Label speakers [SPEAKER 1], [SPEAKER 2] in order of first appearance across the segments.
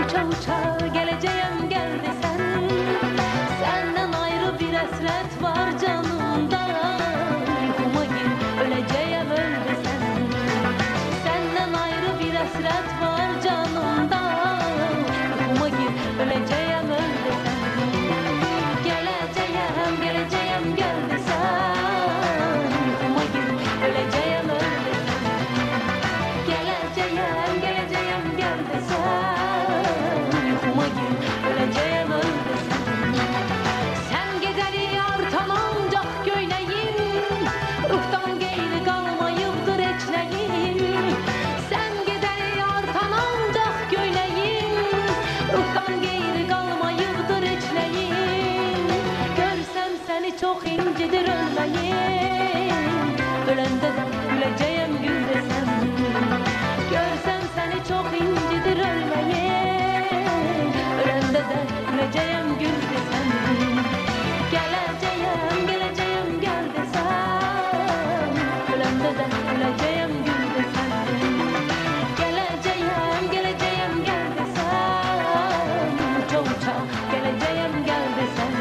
[SPEAKER 1] Uça uça geleceğim gel desen, senden ayrı bir hasret var canımda. Uykuma gir öleceğim öl desen, senden ayrı bir hasret var canımda. Uykuma gir öleceğim öl desen, geleceğim geleceğim gel desen, uykuma gir öleceğim öl desen, geleceğim geleceğim gel desen, uykuma gir öleceğim öl desen. Sen gedeli artan ancak göyneyim, ruhtan geyri kalmayıptır eçleyim. Sen gedeli artan ancak göyneyim, ruhtan geyri kalmayıptır eçleyim. Görsem seni çok incidir ölmeyim, ölende de güleceğim gül desem. Görsem seni çok incidir ölmeyim, ölende de güleceğim gül desem. Geleceğim geleceğim gel desem, ölende de güleceğim gül desem. Geleceğim geleceğim gel desem, uça uça geleceğim gel desem.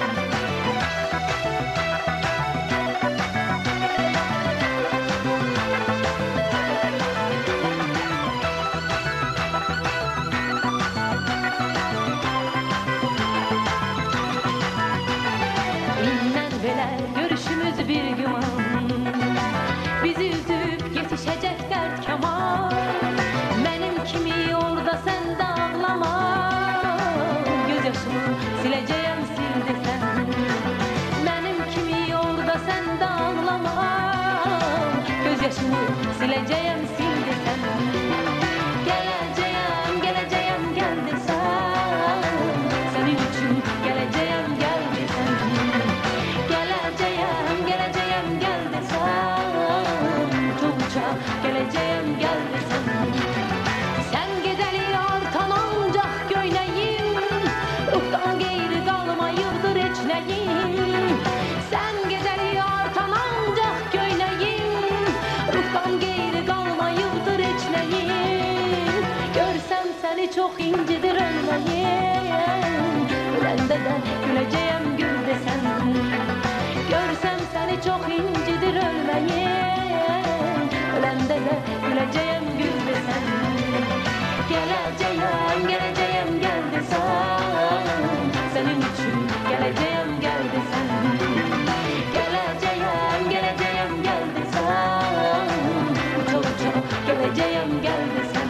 [SPEAKER 1] İnler beler görüşümüz bir güman, bizi üzüp yetişecek dert keman. Benim kimi orada sen de ağlama, gözyaşımı sileceğim sil desen. Benim kimi orada sen de ağlama, gözyaşımı sileceğim sil desen. Geleceğim geleceğim gel desen, senin için geleceğim gel desen. Geleceğim geleceğim gel desen, çok uça geleceğim gel desen. Sen gedeli artan ancak göyneyim, ruhtan geyri kalmayıptır eçleyim. Sen gedeli artan ancak göyneyim, ruhtan geyri kalmayıptır eçleyim. Görsem seni çok incidir ölmeyim, ölende de güleceğim gül desen. Görsem seni çok incidir ölmeyim, ölende de güleceğim gül desen. Geleceğim geleceğim gel desen, senin için geleceğim gel desen. Geleceğim geleceğim gel desen, uça uça geleceğim gel desen.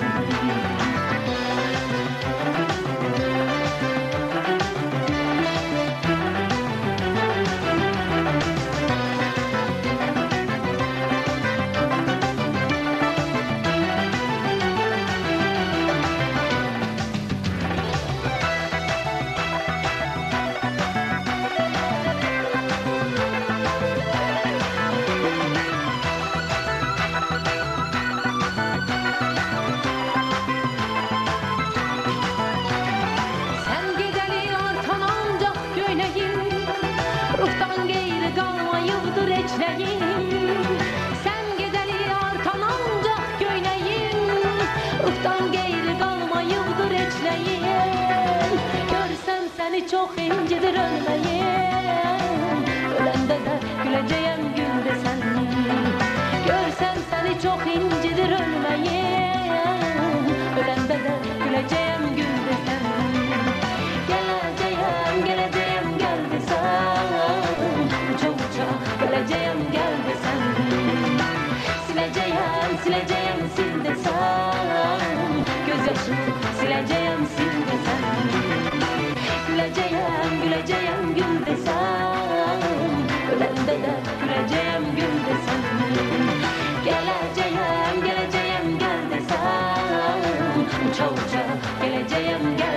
[SPEAKER 1] Sen gedeli artan ancak göyneyim, ruhtan geyri kalmayıptır eçleyim. Sen gedeli artan ancak göyneyim, ruhtan geyri kalmayıptır eçleyim. Görsem seni çok incidir ölmeyim, ölende de güleceğim gül desen. Görsem seni çok incidir ölmeyim, ölende de güleceğim gül desen. Geleceğim geleceğim gel desen, uça uça geleceğim gel desen. Sileceğim sileceğim sil desen, gözyaşımı sileceğim sil desen. Güleceğim güleceğim gül desen, ölende de güleceğim gül desen. Geleceğim geleceğim gel desen, uça uça geleceğim gel